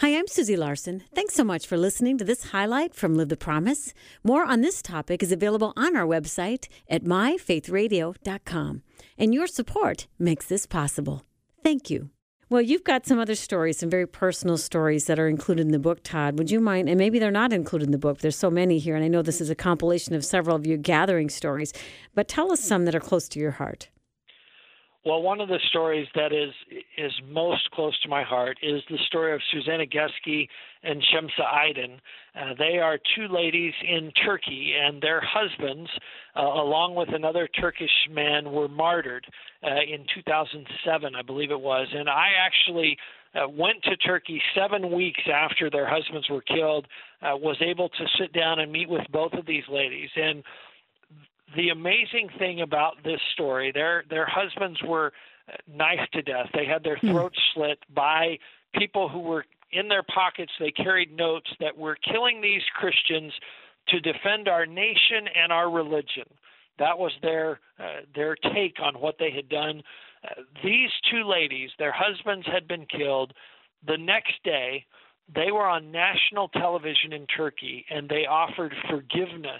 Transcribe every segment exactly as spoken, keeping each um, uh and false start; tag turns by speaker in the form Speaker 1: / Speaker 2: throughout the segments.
Speaker 1: Hi, I'm Susie Larson. Thanks so much for listening to this highlight from Live the Promise. More on this topic is available on our website at my faith radio dot com. And your support makes this possible. Thank you. Well, you've got some other stories, some very personal stories that are included in the book, Todd. Would you mind, and maybe they're not included in the book, there's so many here, and I know this is a compilation of several of you gathering stories, but tell us some that are close to your heart.
Speaker 2: Well, one of the stories that is is most close to my heart is the story of Susanna Geske and Shemsa Aydin. Uh, they are two ladies in Turkey, and their husbands, uh, along with another Turkish man, were martyred uh, in two thousand seven, I believe it was. And I actually uh, went to Turkey seven weeks after their husbands were killed, uh, was able to sit down and meet with both of these ladies. And the amazing thing about this story, their their husbands were knifed to death. They had their throats slit by people who were in their pockets. They carried notes that were killing these Christians to defend our nation and our religion. That was their uh, their take on what they had done. Uh, these two ladies, their husbands had been killed. The next day, they were on national television in Turkey, and they offered forgiveness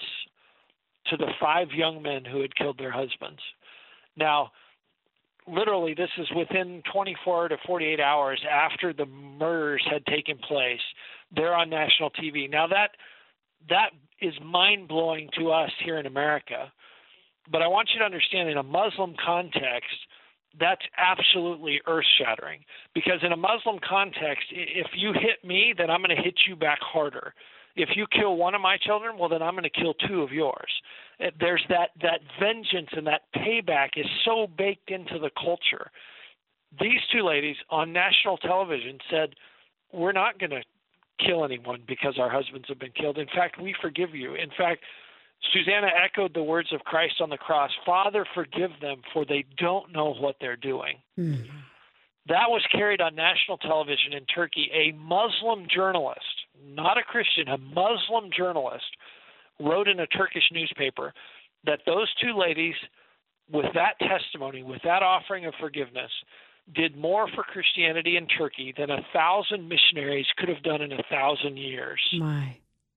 Speaker 2: to the five young men who had killed their husbands. Now, literally, this is within twenty-four to forty-eight hours after the murders had taken place. They're on national T V. Now, that that is mind-blowing to us here in America. But I want you to understand, in a Muslim context, that's absolutely earth-shattering. Because in a Muslim context, if you hit me, then I'm going to hit you back harder. If you kill one of my children, well, then I'm going to kill two of yours. There's that, that vengeance and that payback is so baked into the culture. These two ladies on national television said, we're not going to kill anyone because our husbands have been killed. In fact, we forgive you. In fact, Susanna echoed the words of Christ on the cross, Father, forgive them, for they don't know what they're doing. Mm. That was carried on national television in Turkey. A Muslim journalist, not a Christian, a Muslim journalist, wrote in a Turkish newspaper that those two ladies, with that testimony, with that offering of forgiveness, did more for Christianity in Turkey than a thousand missionaries could have done in a thousand years.
Speaker 1: My.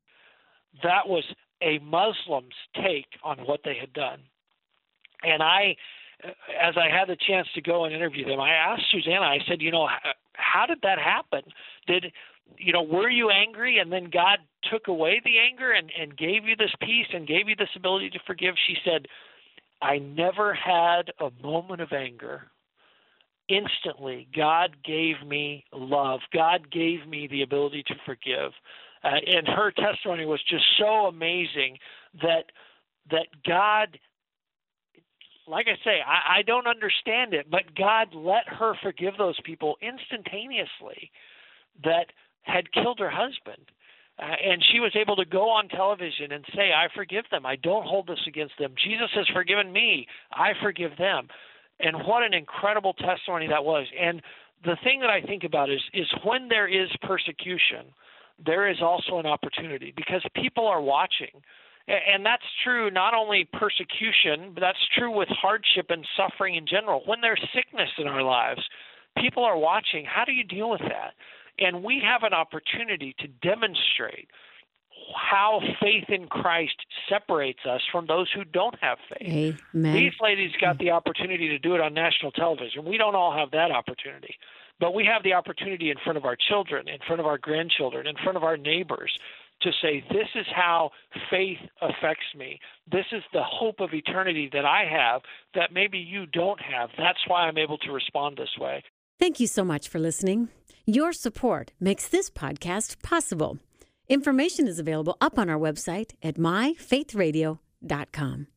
Speaker 2: That was a Muslim's take on what they had done. And I, as I had the chance to go and interview them, I asked Susanna, I said, you know, how, how did that happen? Did, you know, were you angry and then God took away the anger and, and gave you this peace and gave you this ability to forgive? She said, I never had a moment of anger. Instantly, God gave me love. God gave me the ability to forgive. Uh, and her testimony was just so amazing that that God, like I say, I, I don't understand it, but God let her forgive those people instantaneously that had killed her husband. Uh, and she was able to go on television and say, I forgive them. I don't hold this against them. Jesus has forgiven me. I forgive them. And what an incredible testimony that was. And the thing that I think about is, is when there is persecution, there is also an opportunity because people are watching. And that's true not only persecution, but that's true with hardship and suffering in general. When there's sickness in our lives, people are watching. How do you deal with that? And we have an opportunity to demonstrate how faith in Christ separates us from those who don't have faith.
Speaker 1: Amen.
Speaker 2: These ladies got the opportunity to do it on national television. We don't all have that opportunity. But we have the opportunity in front of our children, in front of our grandchildren, in front of our neighbors to say, this is how faith affects me. This is the hope of eternity that I have that maybe you don't have. That's why I'm able to respond this way.
Speaker 1: Thank you so much for listening. Your support makes this podcast possible. Information is available up on our website at my faith radio dot com.